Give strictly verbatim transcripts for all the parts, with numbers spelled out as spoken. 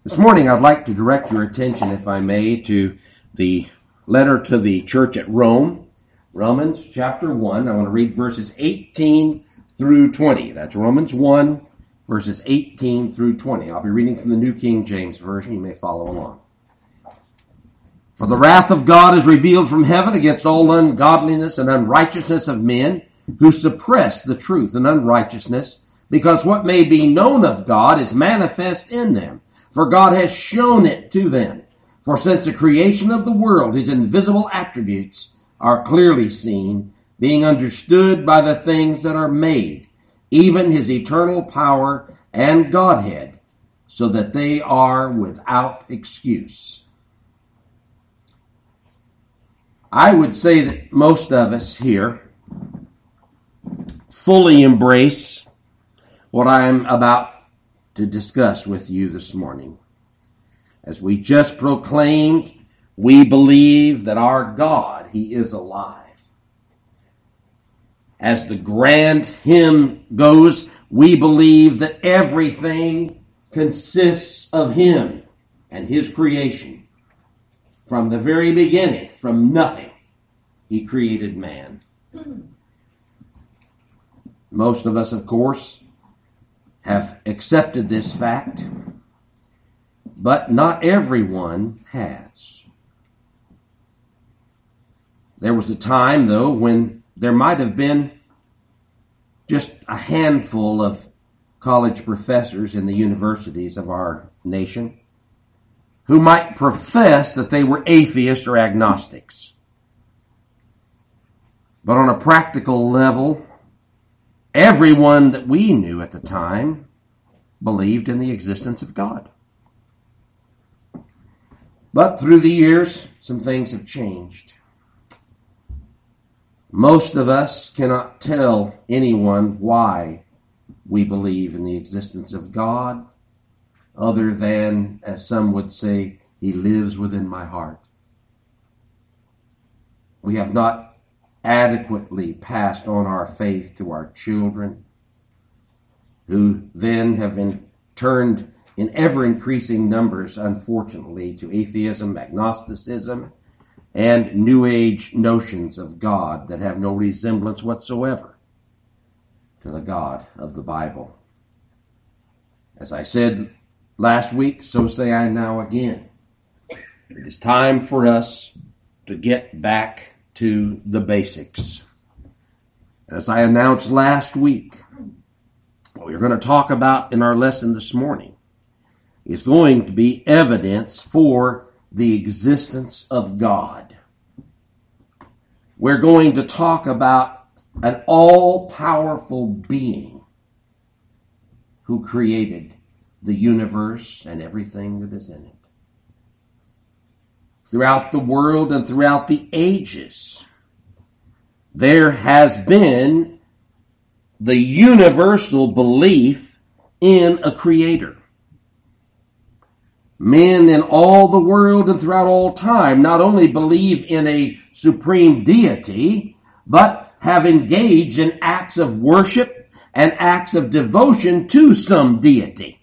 This morning I'd like to direct your attention, if I may, to the letter to the church at Rome, Romans chapter one. I want to read verses eighteen through twenty. That's Romans one, verses eighteen through twenty. I'll be reading from the New King James Version. You may follow along. For the wrath of God is revealed from heaven against all ungodliness and unrighteousness of men who suppress the truth and unrighteousness, because what may be known of God is manifest in them. For God has shown it to them. For since the creation of the world, his invisible attributes are clearly seen, being understood by the things that are made, even his eternal power and Godhead, so that they are without excuse. I would say that most of us here fully embrace what I am about to discuss with you this morning. As we just proclaimed, we believe that our God, he is alive. As the grand hymn goes, we believe that everything consists of him and his creation. From the very beginning, from nothing, he created man. Most of us, of course, have accepted this fact, but not everyone has. There was a time, though, when there might have been just a handful of college professors in the universities of our nation who might profess that they were atheists or agnostics. But on a practical level, everyone that we knew at the time believed in the existence of God. But through the years, some things have changed. Most of us cannot tell anyone why we believe in the existence of God, other than, as some would say, he lives within my heart. We have not adequately passed on our faith to our children, who then have been turned in ever-increasing numbers, unfortunately, to atheism, agnosticism, and New Age notions of God that have no resemblance whatsoever to the God of the Bible. As I said last week, so say I now again. It is time for us to get back to the basics. As I announced last week, what we're going to talk about in our lesson this morning is going to be evidence for the existence of God. We're going to talk about an all-powerful being who created the universe and everything that is in it. Throughout the world and throughout the ages, there has been the universal belief in a creator. Men in all the world and throughout all time not only believe in a supreme deity, but have engaged in acts of worship and acts of devotion to some deity.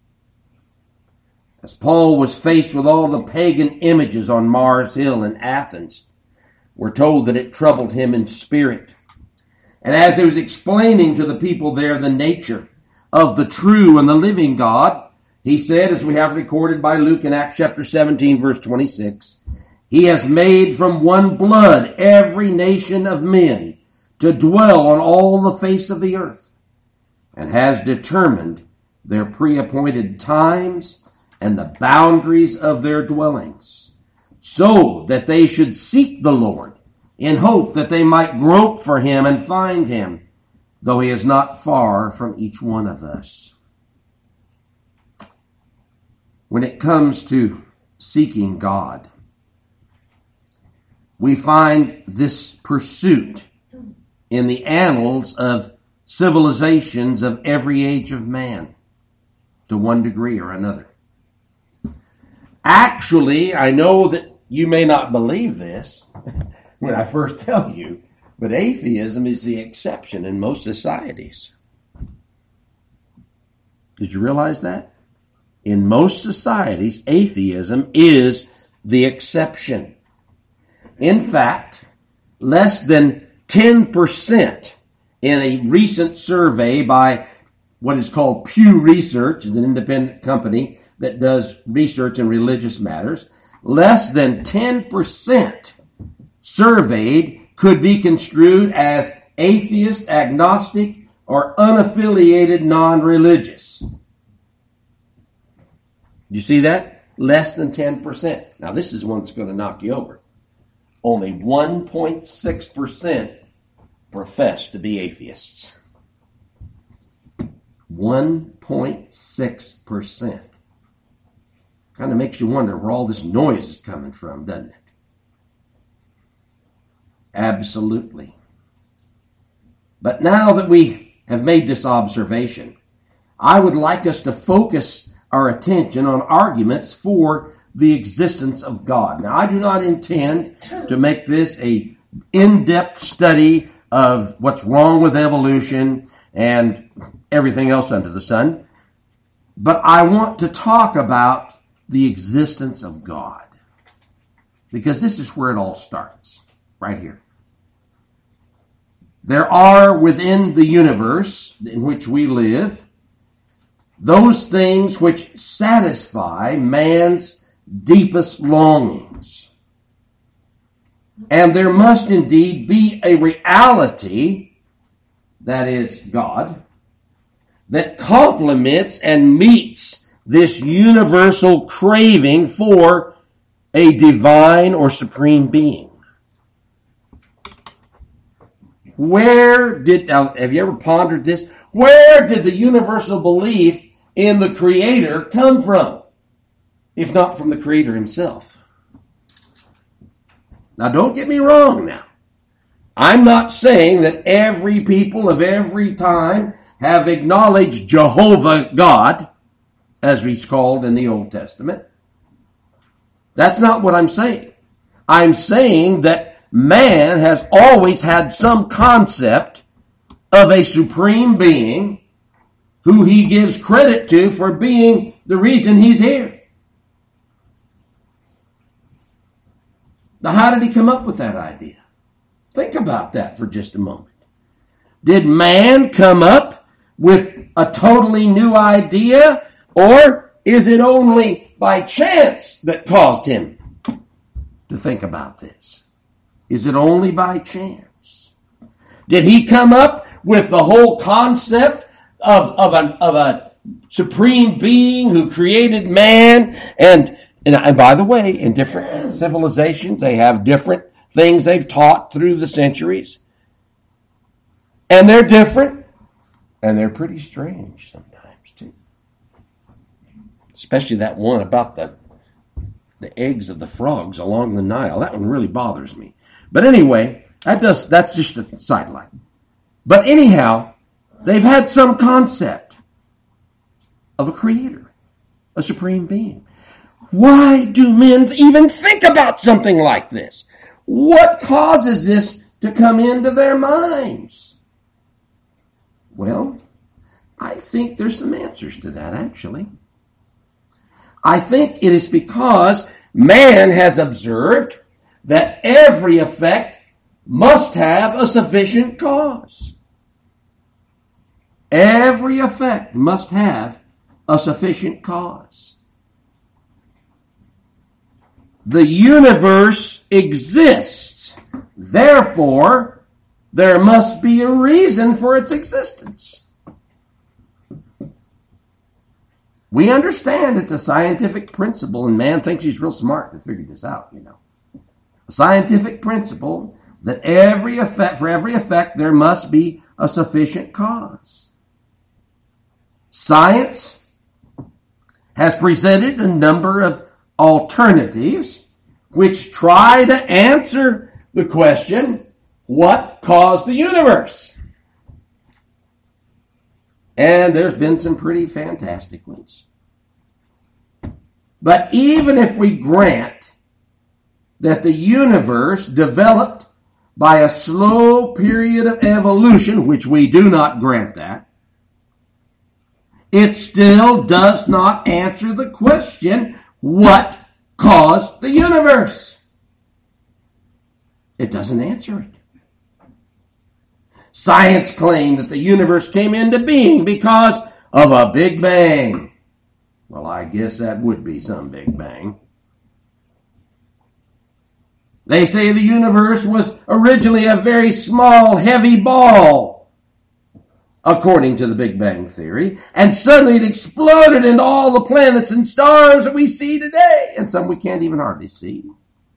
As Paul was faced with all the pagan images on Mars Hill in Athens, we're told that it troubled him in spirit. And as he was explaining to the people there the nature of the true and the living God, he said, as we have recorded by Luke in Acts chapter seventeen, verse twenty-six, he has made from one blood every nation of men to dwell on all the face of the earth, and has determined their pre-appointed times and the boundaries of their dwellings, so that they should seek the Lord in hope that they might grope for him and find him, though he is not far from each one of us. When it comes to seeking God, we find this pursuit in the annals of civilizations of every age of man, to one degree or another. Actually, I know that you may not believe this when I first tell you, but atheism is the exception in most societies. Did you realize that? In most societies, atheism is the exception. In fact, less than ten percent in a recent survey by what is called Pew Research, an independent company that does research in religious matters, less than ten percent surveyed could be construed as atheist, agnostic, or unaffiliated non-religious. You see that? Less than ten percent. Now this is one that's going to knock you over. Only one point six percent profess to be atheists. one point six percent. Kind of makes you wonder where all this noise is coming from, doesn't it? Absolutely. But now that we have made this observation, I would like us to focus our attention on arguments for the existence of God. Now, I do not intend to make this a in-depth study of what's wrong with evolution and everything else under the sun, but I want to talk about the existence of God, because this is where it all starts, right here. There are within the universe in which we live those things which satisfy man's deepest longings. And there must indeed be a reality, that is God, that complements and meets this universal craving for a divine or supreme being. Where did, now, have you ever pondered this? Where did the universal belief in the Creator come from, if not from the Creator himself? Now, don't get me wrong now. I'm not saying that every people of every time have acknowledged Jehovah God, as he's called in the Old Testament. That's not what I'm saying. I'm saying that man has always had some concept of a supreme being who he gives credit to for being the reason he's here. Now, how did he come up with that idea? Think about that for just a moment. Did man come up with a totally new idea, or is it only by chance that caused him to think about this? Is it only by chance? Did he come up with the whole concept of, of, an, of a supreme being who created man? And, and, and by the way, in different civilizations, they have different things they've taught through the centuries. And they're different. And they're pretty strange sometimes, too. Especially that one about the, the eggs of the frogs along the Nile. That one really bothers me. But anyway, that does, that's just a sideline. But anyhow, they've had some concept of a creator, a supreme being. Why do men even think about something like this? What causes this to come into their minds? Well, I think there's some answers to that, actually. I think it is because man has observed that every effect must have a sufficient cause. Every effect must have a sufficient cause. The universe exists. Therefore, there must be a reason for its existence. We understand it's a scientific principle, and man thinks he's real smart to figure this out, you know. A scientific principle that every effect, for every effect, there must be a sufficient cause. Science has presented a number of alternatives which try to answer the question, what caused the universe? And there's been some pretty fantastic ones. But even if we grant that the universe developed by a slow period of evolution, which we do not grant that, it still does not answer the question, what caused the universe? It doesn't answer it. Science claimed that the universe came into being because of a Big Bang. Well, I guess that would be some Big Bang. They say the universe was originally a very small, heavy ball, according to the Big Bang Theory, and suddenly it exploded into all the planets and stars that we see today, and some we can't even hardly see.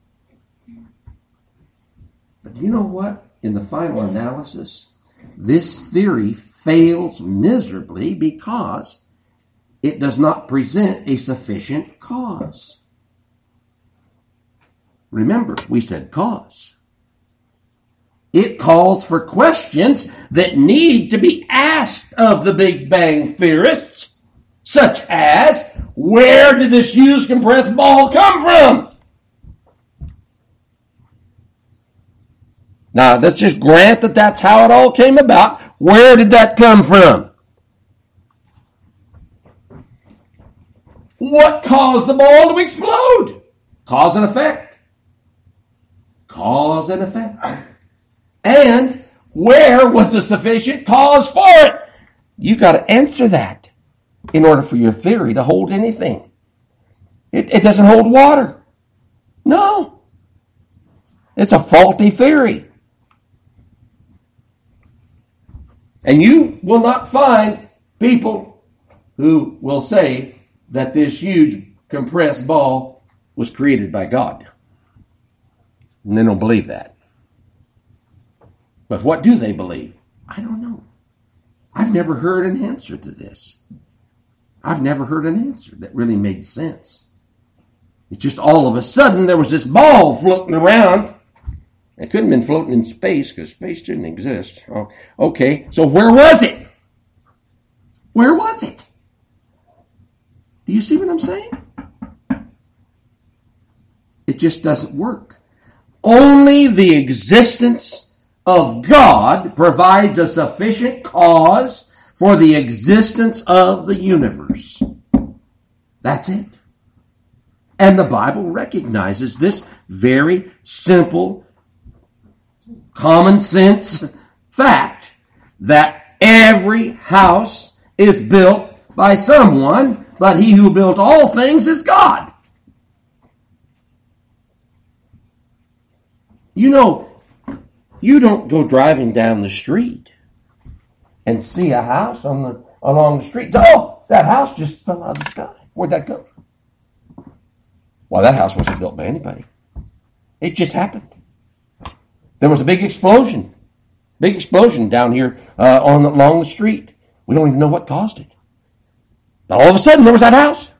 But you know what? In the final analysis, this theory fails miserably because it does not present a sufficient cause. Remember, we said cause. It calls for questions that need to be asked of the Big Bang theorists, such as, where did this huge compressed ball come from? Now, let's just grant that that's how it all came about. Where did that come from? What caused the ball to explode? Cause and effect. Cause and effect. And where was the sufficient cause for it? You got to answer that in order for your theory to hold anything. It, it doesn't hold water. No. It's a faulty theory. And you will not find people who will say that this huge compressed ball was created by God. And they don't believe that. But what do they believe? I don't know. I've never heard an answer to this. I've never heard an answer that really made sense. It's just all of a sudden there was this ball floating around. It couldn't have been floating in space because space didn't exist. Oh, okay, so where was it? Where was it? Do you see what I'm saying? It just doesn't work. Only the existence of God provides a sufficient cause for the existence of the universe. That's it. And the Bible recognizes this very simple, common sense fact that every house is built by someone, but he who built all things is God. You know, you don't go driving down the street and see a house on the along the street. Oh, that house just fell out of the sky. Where'd that come from? Well, that house wasn't built by anybody. It just happened. There was a big explosion. Big explosion down here uh, on the, along the street. We don't even know what caused it. Now, all of a sudden, there was that house.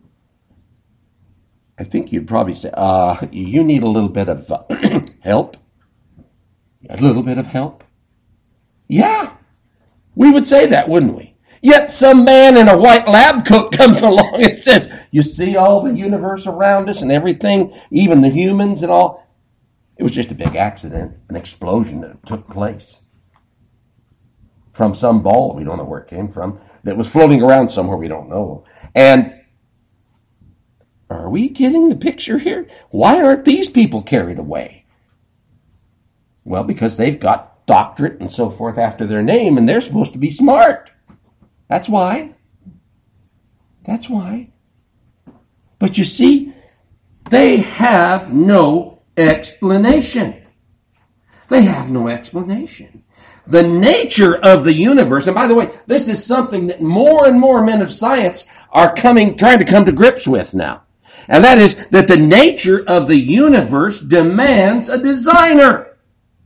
I think you'd probably say, uh, you need a little bit of uh, help. A little bit of help. Yeah, we would say that, wouldn't we? Yet some man in a white lab coat comes along and says, you see all the universe around us and everything, even the humans and all. It was just a big accident, an explosion that took place from some ball, we don't know where it came from, that was floating around somewhere we don't know. And are we getting the picture here? Why aren't these people carried away? Well, because they've got doctorate and so forth after their name, and they're supposed to be smart. That's why. That's why. But you see, they have no explanation. They have no explanation. The nature of the universe, and by the way, this is something that more and more men of science are coming, trying to come to grips with now. And that is that the nature of the universe demands a designer.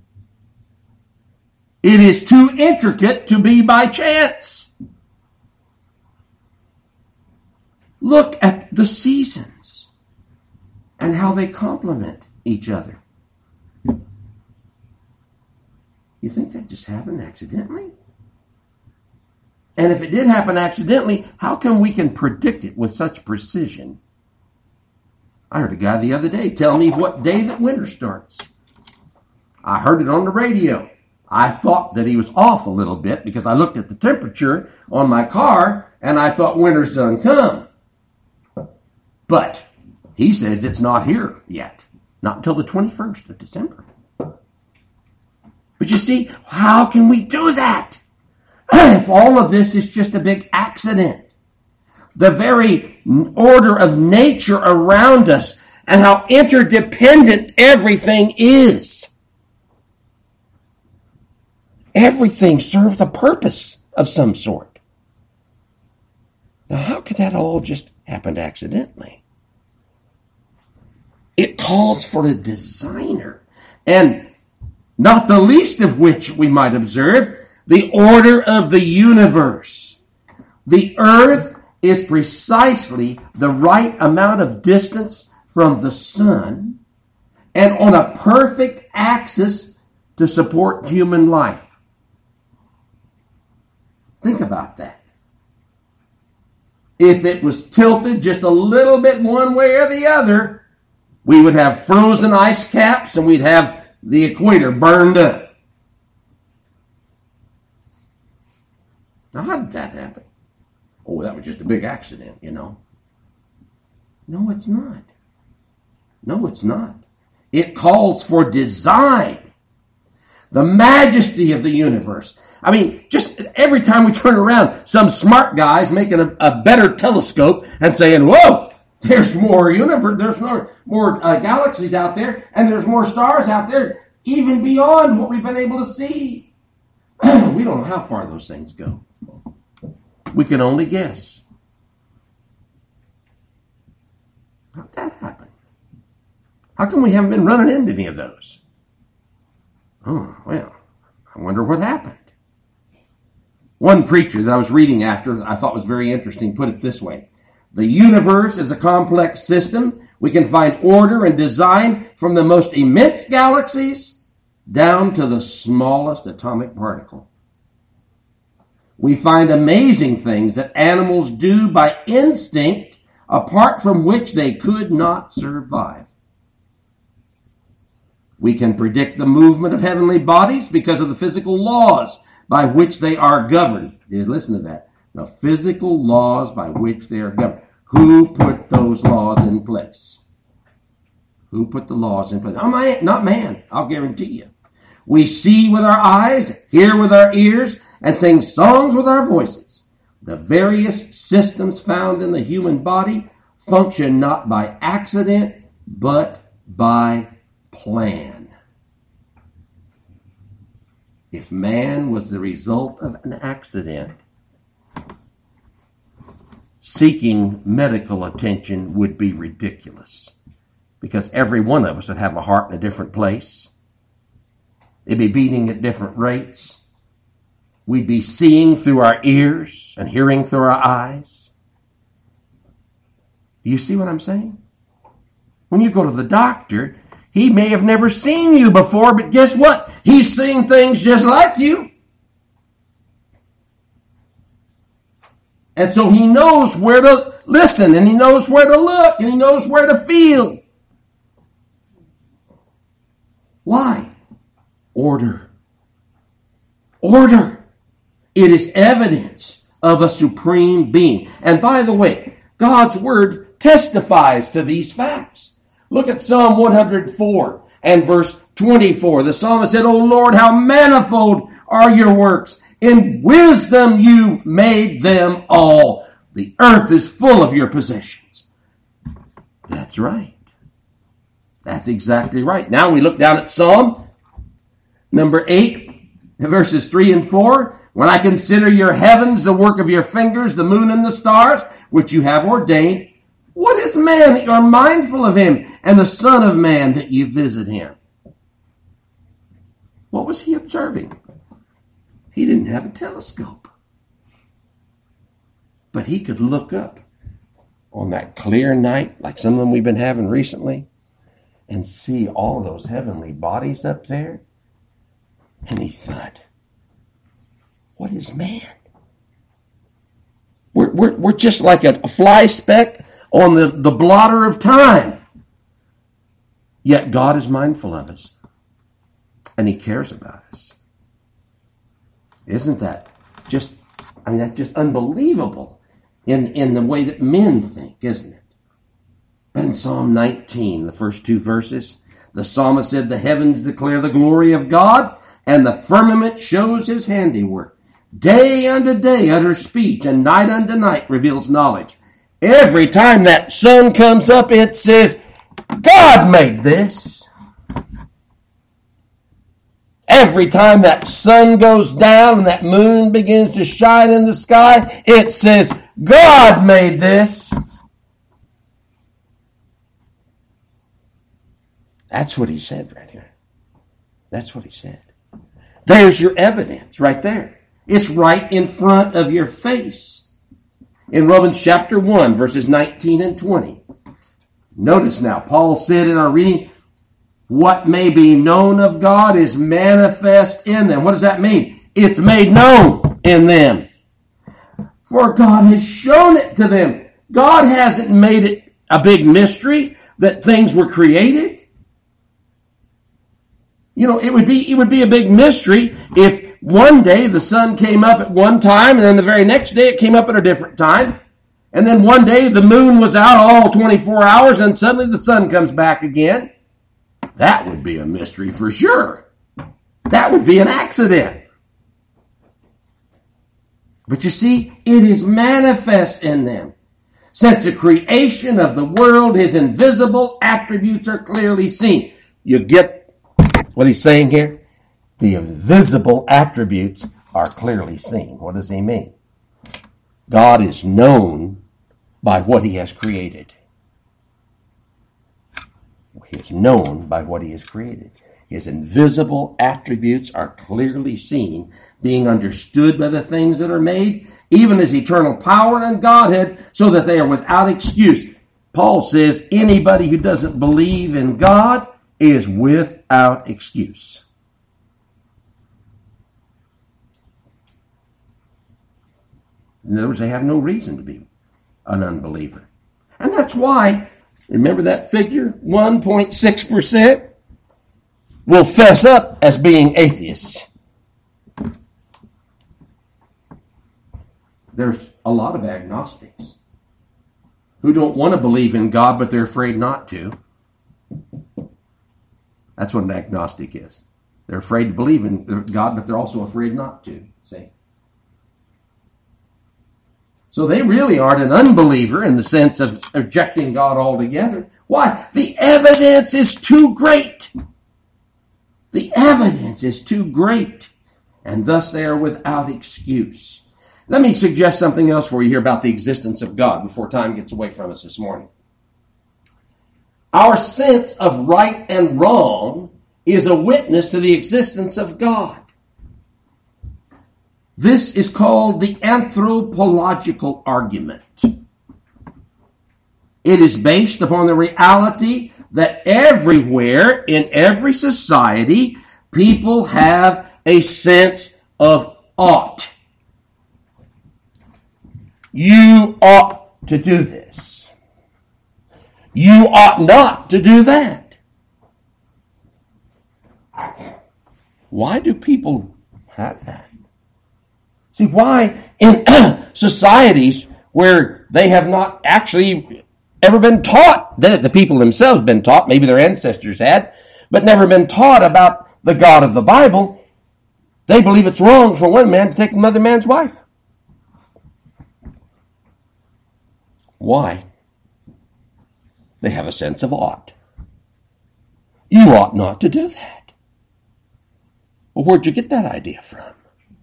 It is too intricate to be by chance. Look at the seasons and how they complement each other. You think that just happened accidentally? And if it did happen accidentally, how come we can predict it with such precision? I heard a guy the other day tell me what day that winter starts. I heard it on the radio. I thought that he was off a little bit because I looked at the temperature on my car and I thought winter's done come. But he says it's not here yet. Not until the twenty-first of December. But you see, how can we do that? If all of this is just a big accident. The very order of nature around us and how interdependent everything is. Everything serves a purpose of some sort. Now, how could that all just happen accidentally? It calls for a designer, and not the least of which we might observe the order of the universe. The earth is precisely the right amount of distance from the sun and on a perfect axis to support human life. Think about that. If it was tilted just a little bit one way or the other, we would have frozen ice caps and we'd have the equator burned up. Now, how did that happen? Oh, that was just a big accident, you know. No, it's not. No, it's not. It calls for design. The majesty of the universe. I mean, just every time we turn around, some smart guy's making a, a better telescope and saying, whoa, there's more universe, there's more, more uh, galaxies out there, and there's more stars out there, even beyond what we've been able to see. We don't know how far those things go. We can only guess. How did that happen? How come we haven't been running into any of those? Oh, well, I wonder what happened. One preacher that I was reading after, that I thought was very interesting, put it this way. The universe is a complex system. We can find order and design from the most immense galaxies down to the smallest atomic particle. We find amazing things that animals do by instinct, apart from which they could not survive. We can predict the movement of heavenly bodies because of the physical laws by which they are governed. Listen to that. The physical laws by which they are governed. Who put those laws in place? Who put the laws in place? Not man, I'll guarantee you. We see with our eyes, hear with our ears, and sing songs with our voices. The various systems found in the human body function not by accident, but by plan. If man was the result of an accident, seeking medical attention would be ridiculous, because every one of us would have a heart in a different place. It'd be beating at different rates. We'd be seeing through our ears and hearing through our eyes. Do you see what I'm saying? When you go to the doctor, he may have never seen you before, but guess what? He's seeing things just like you. And so he knows where to listen, and he knows where to look, and he knows where to feel. Why? Order. Order. It is evidence of a supreme being. And by the way, God's word testifies to these facts. Look at Psalm one hundred four and verse twenty-four. The psalmist said, O Lord, how manifold are your works. In wisdom you made them all. The earth is full of your possessions. That's right. That's exactly right. Now we look down at Psalm number eight, verses three and four. When I consider your heavens, the work of your fingers, the moon and the stars, which you have ordained, what is man that you are mindful of him, and the son of man that you visit him? What was he observing? He didn't have a telescope. But he could look up on that clear night, like some of them we've been having recently, and see all those heavenly bodies up there. And he thought, what is man? We're, we're, we're just like a, a fly speck on the, the blotter of time. Yet God is mindful of us. And he cares about us. Isn't that just, I mean, that's just unbelievable in, in the way that men think, isn't it? But in Psalm nineteen, the first two verses, the psalmist said, the heavens declare the glory of God, and the firmament shows his handiwork. Day unto day utters speech, and night unto night reveals knowledge. Every time that sun comes up, it says, God made this. Every time that sun goes down and that moon begins to shine in the sky, it says, God made this. That's what he said right here. That's what he said. There's your evidence right there. It's right in front of your face. In Romans chapter one, verses nineteen and twenty. Notice now, Paul said in our reading, what may be known of God is manifest in them. What does that mean? It's made known in them. For God has shown it to them. God hasn't made it a big mystery that things were created. You know, it would be, it would be a big mystery if one day the sun came up at one time and then the very next day it came up at a different time. And then one day the moon was out all twenty-four hours and suddenly the sun comes back again. That would be a mystery for sure. That would be an accident. But you see, it is manifest in them. Since the creation of the world, his invisible attributes are clearly seen. You get what he's saying here? The invisible attributes are clearly seen. What does he mean? God is known by what he has created. He is known by what he has created. His invisible attributes are clearly seen, being understood by the things that are made, even his eternal power and Godhead, so that they are without excuse. Paul says anybody who doesn't believe in God is without excuse. In other words, they have no reason to be an unbeliever. And that's why, remember that figure? one point six percent will fess up as being atheists. There's a lot of agnostics who don't want to believe in God, but they're afraid not to. That's what an agnostic is. They're afraid to believe in God, but they're also afraid not to. See? So they really aren't an unbeliever in the sense of rejecting God altogether. Why? The evidence is too great. The evidence is too great. And thus they are without excuse. Let me suggest something else for you here about the existence of God before time gets away from us this morning. Our sense of right and wrong is a witness to the existence of God. This is called the anthropological argument. It is based upon the reality that everywhere in every society, people have a sense of ought. You ought to do this. You ought not to do that. Why do people have that? See, why in societies where they have not actually ever been taught, that the people themselves been taught, maybe their ancestors had, but never been taught about the God of the Bible, they believe it's wrong for one man to take another man's wife. Why? They have a sense of ought. You ought not to do that. Well, where'd you get that idea from?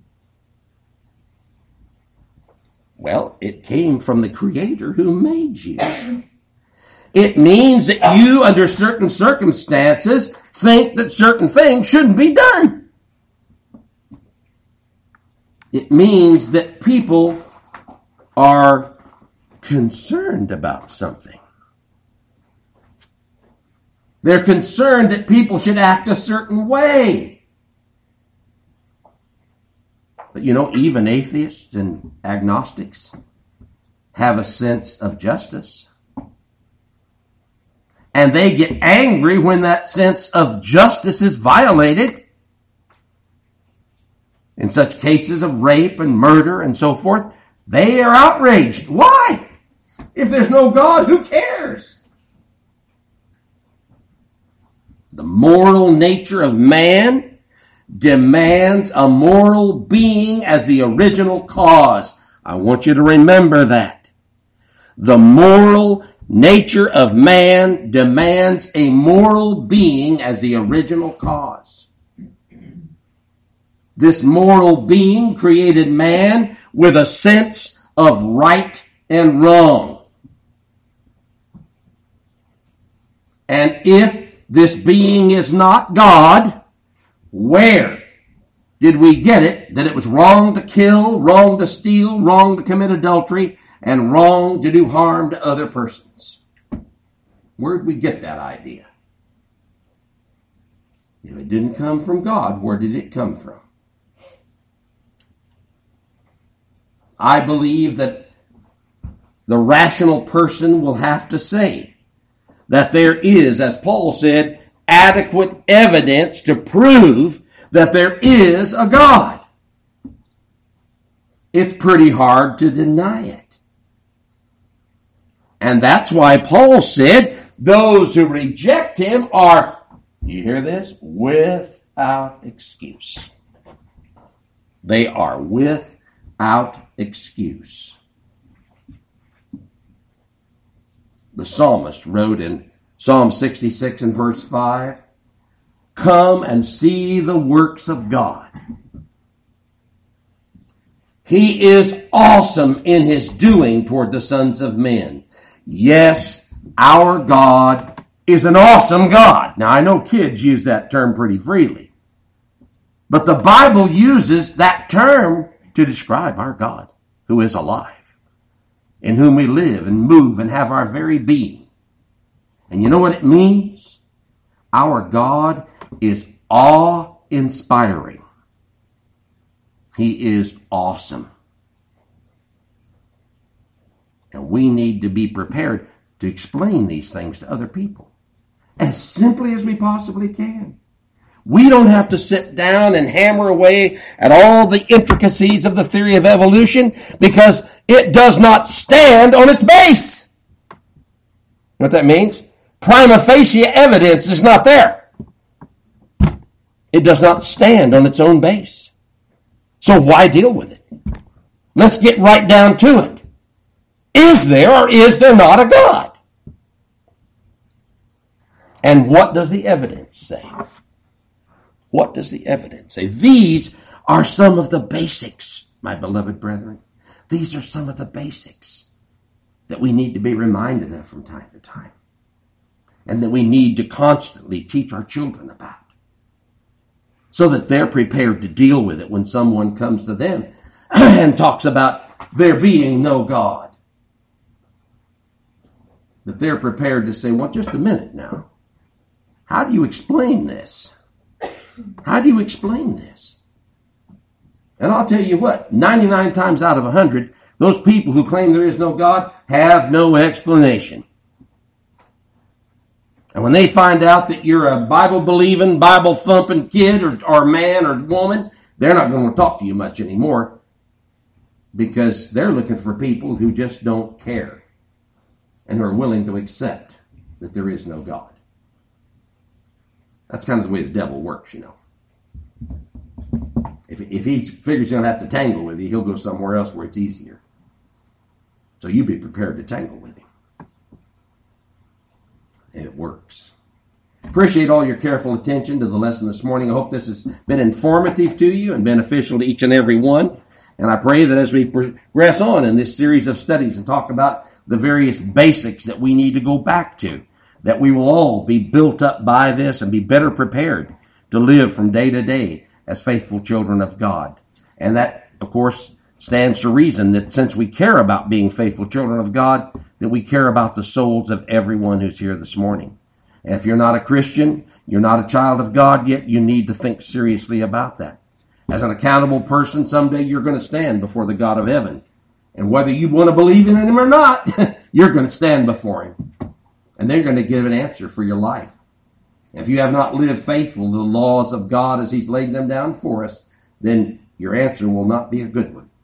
Well, it came from the Creator who made you. It means that you, under certain circumstances, think that certain things shouldn't be done. It means that people are concerned about something. They're concerned that people should act a certain way. But you know, even atheists and agnostics have a sense of justice. And they get angry when that sense of justice is violated. In such cases of rape and murder and so forth, They are outraged. Why? If there's no God, who cares? The moral nature of man demands a moral being as the original cause. I want you to remember that. The moral nature of man demands a moral being as the original cause. This moral being created man with a sense of right and wrong. And if this being is not God, where did we get it that it was wrong to kill, wrong to steal, wrong to commit adultery, and wrong to do harm to other persons? Where did we get that idea? If it didn't come from God, where did it come from? I believe that the rational person will have to say that there is, as Paul said, adequate evidence to prove that there is a God. It's pretty hard to deny it. And that's why Paul said those who reject him are, you hear this? Without excuse. They are without excuse. The psalmist wrote in Psalm sixty-six and verse five, "Come and see the works of God. He is awesome in his doing toward the sons of men." Yes, our God is an awesome God. Now, I know kids use that term pretty freely, but the Bible uses that term to describe our God, who is alive, in whom we live and move and have our very being. And you know what it means? Our God is awe-inspiring. He is awesome. And we need to be prepared to explain these things to other people as simply as we possibly can. We don't have to sit down and hammer away at all the intricacies of the theory of evolution because it does not stand on its base. You know what that means? Prima facie evidence is not there. It does not stand on its own base. So why deal with it? Let's get right down to it. Is there or is there not a God? And what does the evidence say? What does the evidence say? These are some of the basics, my beloved brethren. These are some of the basics that we need to be reminded of from time to time, and that we need to constantly teach our children about, so that they're prepared to deal with it when someone comes to them and talks about there being no God. That they're prepared to say, well, just a minute now. How do you explain this? How do you explain this? And I'll tell you what, ninety-nine times out of one hundred, those people who claim there is no God have no explanation. And when they find out that you're a Bible-believing, Bible-thumping kid or, or man or woman, they're not going to talk to you much anymore because they're looking for people who just don't care and who are willing to accept that there is no God. That's kind of the way the devil works, you know. If, if he figures he's going to have to tangle with you, he'll go somewhere else where it's easier. So you be prepared to tangle with him. And it works. Appreciate all your careful attention to the lesson this morning. I hope this has been informative to you and beneficial to each and every one. And I pray that as we progress on in this series of studies and talk about the various basics that we need to go back to, that we will all be built up by this and be better prepared to live from day to day as faithful children of God. And that, of course, stands to reason that since we care about being faithful children of God, that we care about the souls of everyone who's here this morning. And if you're not a Christian, you're not a child of God yet, you need to think seriously about that. As an accountable person, someday you're going to stand before the God of heaven. And whether you want to believe in him or not, you're going to stand before him. And they're going to give an answer for your life. If you have not lived faithful to the laws of God as he's laid them down for us, then your answer will not be a good one.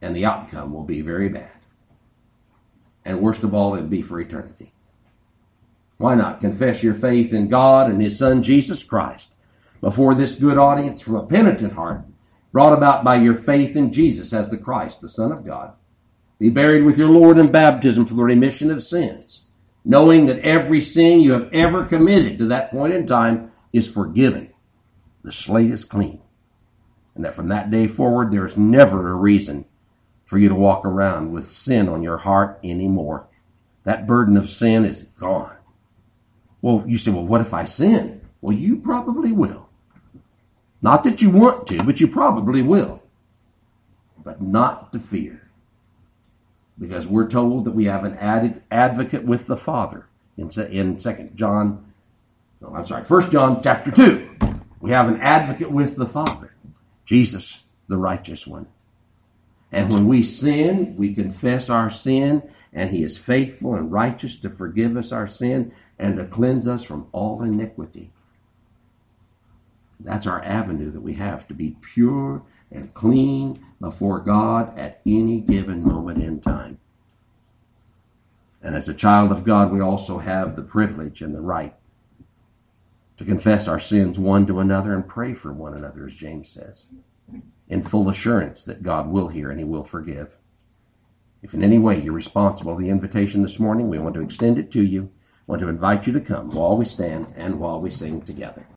and the outcome will be very bad. And worst of all, it'll be for eternity. Why not confess your faith in God and His Son, Jesus Christ, before this good audience from a penitent heart, brought about by your faith in Jesus as the Christ, the Son of God. Be buried with your Lord in baptism for the remission of sins, knowing that every sin you have ever committed to that point in time is forgiven. The slate is clean. And that from that day forward, there is never a reason for you to walk around with sin on your heart anymore. That burden of sin is gone. Well, you say, well, what if I sin? Well, you probably will. Not that you want to, but you probably will. But not to fear. Because we're told that we have an ad- advocate with the Father. In, in Second John, no, I'm sorry, First John chapter two. We have an advocate with the Father. Jesus, the righteous one. And when we sin, we confess our sin, and He is faithful and righteous to forgive us our sin and to cleanse us from all iniquity. That's our avenue that we have to be pure and clean before God at any given moment in time. And as a child of God, we also have the privilege and the right to confess our sins one to another and pray for one another, as James says, in full assurance that God will hear and He will forgive. If in any way you're responsible for the invitation this morning, we want to extend it to you. We want to invite you to come while we stand and while we sing together.